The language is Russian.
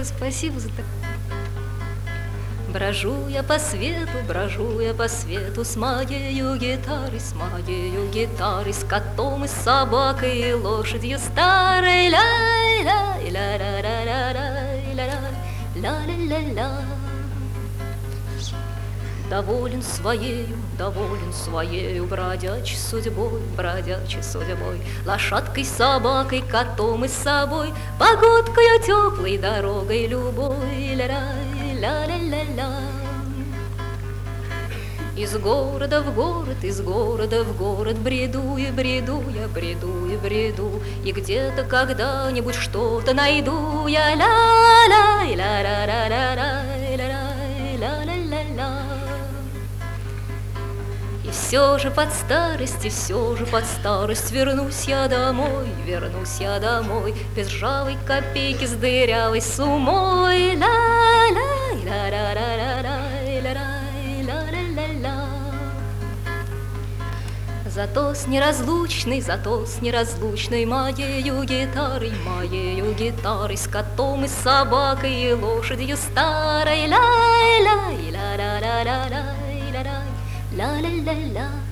большое спасибо за так. Брожу я по свету с моею гитарой, с котом и с собакой и лошадью старой. Ля-ля-ля-ля-ля-ля-ля-ля-ля-ля. Доволен своею бродячей судьбой, лошадкой, собакой, котом и с собой, погодкою теплой, дорогой любой. Ля-ля-ля-ля-ля. Из города в город бреду я, бреду, и где-то когда-нибудь что-то найду я. Ля-ля-ля-ля-ля-ля-ля-ля-ля-ля. И все же под старость вернусь я домой, без ржавой копейки, с дырявой сумой. Ля-ля-ля-ля-ля-ля-ля-ля-ля-ля. Зато с неразлучной моею гитарой, с котом и с собакой и лошадью старой. Ля-ля-ля-ля-ля-ля-ля-ля-ля-ля.